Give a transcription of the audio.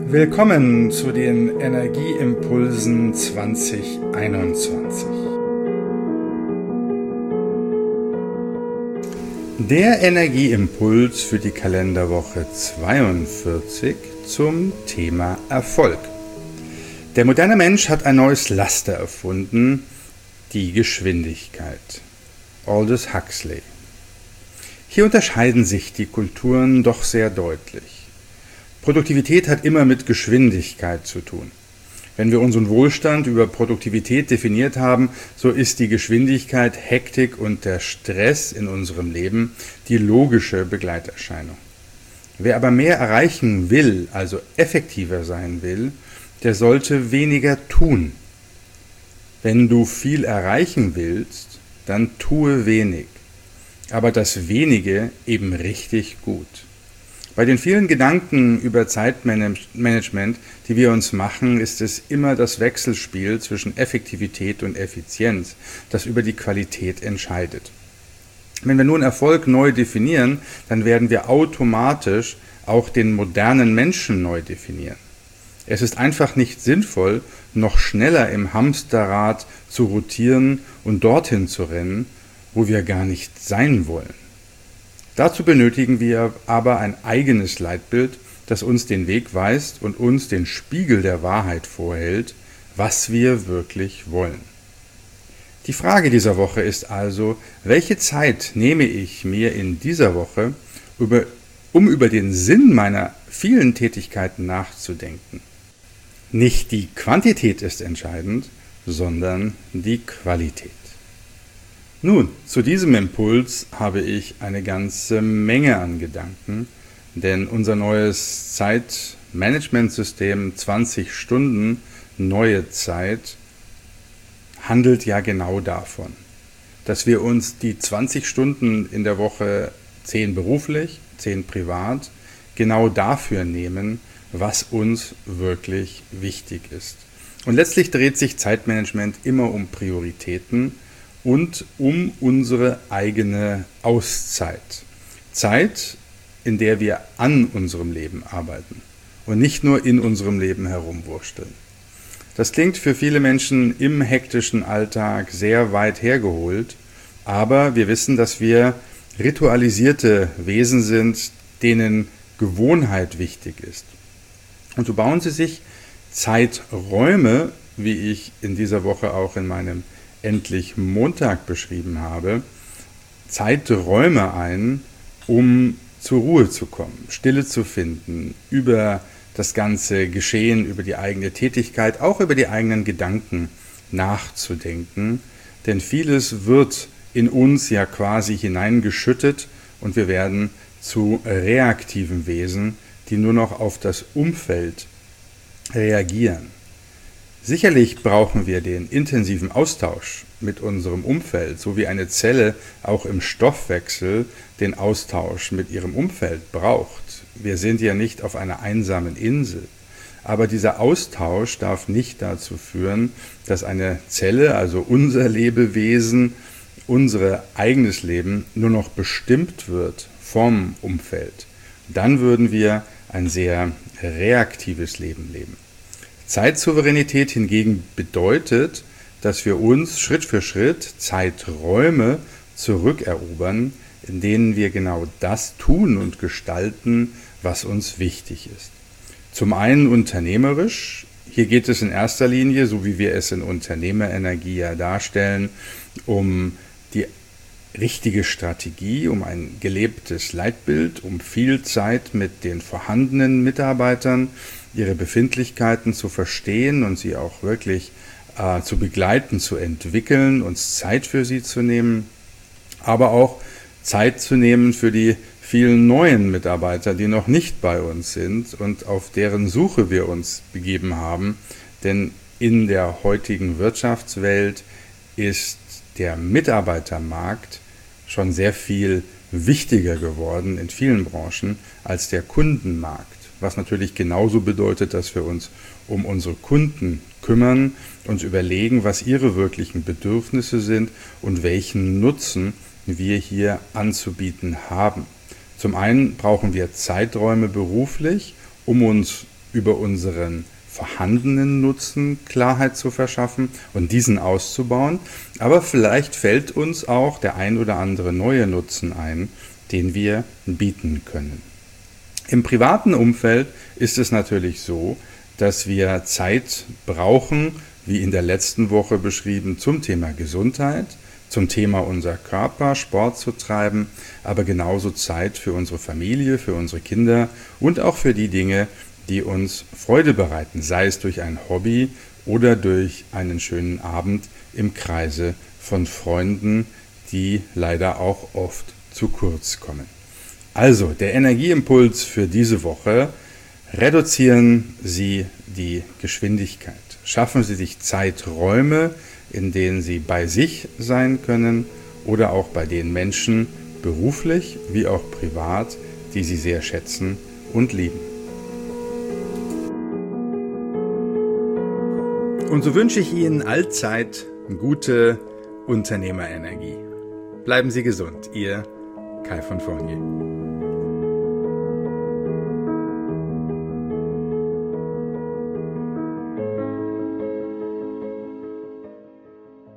Willkommen zu den Energieimpulsen 2021. Der Energieimpuls für die Kalenderwoche 42 zum Thema Erfolg. Der moderne Mensch hat ein neues Laster erfunden, die Geschwindigkeit. Aldous Huxley. Hier unterscheiden sich die Kulturen doch sehr deutlich. Produktivität hat immer mit Geschwindigkeit zu tun. Wenn wir unseren Wohlstand über Produktivität definiert haben, so ist die Geschwindigkeit, Hektik und der Stress in unserem Leben die logische Begleiterscheinung. Wer aber mehr erreichen will, also effektiver sein will, der sollte weniger tun. Wenn du viel erreichen willst, dann tue wenig, aber das Wenige eben richtig gut. Bei den vielen Gedanken über Zeitmanagement, die wir uns machen, ist es immer das Wechselspiel zwischen Effektivität und Effizienz, das über die Qualität entscheidet. Wenn wir nun Erfolg neu definieren, dann werden wir automatisch auch den modernen Menschen neu definieren. Es ist einfach nicht sinnvoll, noch schneller im Hamsterrad zu rotieren und dorthin zu rennen, wo wir gar nicht sein wollen. Dazu benötigen wir aber ein eigenes Leitbild, das uns den Weg weist und uns den Spiegel der Wahrheit vorhält, was wir wirklich wollen. Die Frage dieser Woche ist also, welche Zeit nehme ich mir in dieser Woche, um über den Sinn meiner vielen Tätigkeiten nachzudenken? Nicht die Quantität ist entscheidend, sondern die Qualität. Nun, zu diesem Impuls habe ich eine ganze Menge an Gedanken, denn unser neues Zeitmanagementsystem 20 Stunden neue Zeit handelt ja genau davon, dass wir uns die 20 Stunden in der Woche, 10 beruflich, 10 privat, genau dafür nehmen, was uns wirklich wichtig ist. Und letztlich dreht sich Zeitmanagement immer um Prioritäten und um unsere eigene Auszeit. Zeit, in der wir an unserem Leben arbeiten und nicht nur in unserem Leben herumwursteln. Das klingt für viele Menschen im hektischen Alltag sehr weit hergeholt, aber wir wissen, dass wir ritualisierte Wesen sind, denen Gewohnheit wichtig ist. Und so bauen sie sich Zeiträume, wie ich in dieser Woche auch in meinem Endlich Montag beschrieben habe, Zeiträume ein, um zur Ruhe zu kommen, Stille zu finden, über das ganze Geschehen, über die eigene Tätigkeit, auch über die eigenen Gedanken nachzudenken. Denn vieles wird in uns ja quasi hineingeschüttet und wir werden zu reaktiven Wesen, die nur noch auf das Umfeld reagieren. Sicherlich brauchen wir den intensiven Austausch mit unserem Umfeld, so wie eine Zelle auch im Stoffwechsel den Austausch mit ihrem Umfeld braucht. Wir sind ja nicht auf einer einsamen Insel. Aber dieser Austausch darf nicht dazu führen, dass eine Zelle, also unser Lebewesen, unser eigenes Leben nur noch bestimmt wird vom Umfeld. Dann würden wir ein sehr reaktives Leben leben. Zeitsouveränität hingegen bedeutet, dass wir uns Schritt für Schritt Zeiträume zurückerobern, in denen wir genau das tun und gestalten, was uns wichtig ist. Zum einen unternehmerisch, hier geht es in erster Linie, so wie wir es in Unternehmerenergie ja darstellen, um die richtige Strategie, um ein gelebtes Leitbild, um viel Zeit mit den vorhandenen Mitarbeitern, ihre Befindlichkeiten zu verstehen und sie auch wirklich zu begleiten, zu entwickeln, uns Zeit für sie zu nehmen, aber auch Zeit zu nehmen für die vielen neuen Mitarbeiter, die noch nicht bei uns sind und auf deren Suche wir uns begeben haben. Denn in der heutigen Wirtschaftswelt ist der Mitarbeitermarkt schon sehr viel wichtiger geworden in vielen Branchen als der Kundenmarkt. Was natürlich genauso bedeutet, dass wir uns um unsere Kunden kümmern, uns überlegen, was ihre wirklichen Bedürfnisse sind und welchen Nutzen wir hier anzubieten haben. Zum einen brauchen wir Zeiträume beruflich, um uns über unseren vorhandenen Nutzen Klarheit zu verschaffen und diesen auszubauen. Aber vielleicht fällt uns auch der ein oder andere neue Nutzen ein, den wir bieten können. Im privaten Umfeld ist es natürlich so, dass wir Zeit brauchen, wie in der letzten Woche beschrieben, zum Thema Gesundheit, zum Thema unser Körper, Sport zu treiben, aber genauso Zeit für unsere Familie, für unsere Kinder und auch für die Dinge, die uns Freude bereiten, sei es durch ein Hobby oder durch einen schönen Abend im Kreise von Freunden, die leider auch oft zu kurz kommen. Also, der Energieimpuls für diese Woche: reduzieren Sie die Geschwindigkeit. Schaffen Sie sich Zeiträume, in denen Sie bei sich sein können oder auch bei den Menschen, beruflich wie auch privat, die Sie sehr schätzen und lieben. Und so wünsche ich Ihnen allzeit gute Unternehmerenergie. Bleiben Sie gesund, Ihr Kai von Fournier.